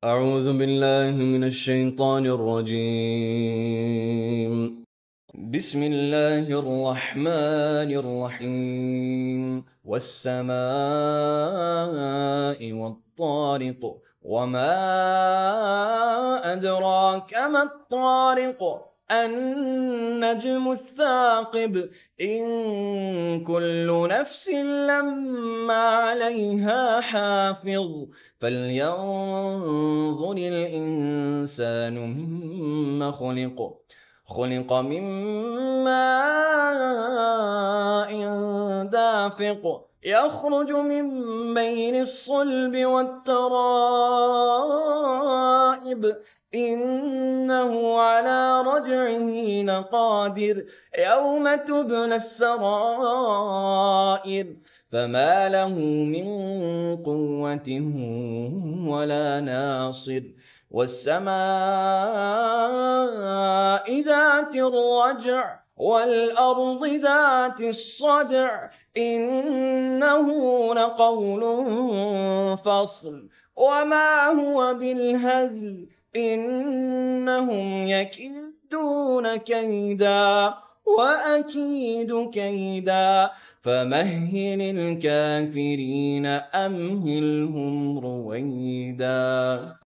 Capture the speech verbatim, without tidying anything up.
أعوذ بالله من الشيطان الرجيم. بسم الله الرحمن الرحيم. والسماء والطارق، وما أدراك ما الطارق، النجم الثاقب، إن كل نفس لما عليها حافظ، فلينظر الإنسان مما خلق خلق من ماء دافق، يخرج من بين الصلب والترائب، إنه على رجعه لقادر، يوم تبلى السرائر، فما له من قوة ولا ناصر. والسماء ذات الرجع، والأرض ذات الصدع، إنه لقول فصل، وما هو بالهزل، إنهم يكيدون كيدا وأكيد كيدا، فمهل الكافرين أمهلهم رويدا.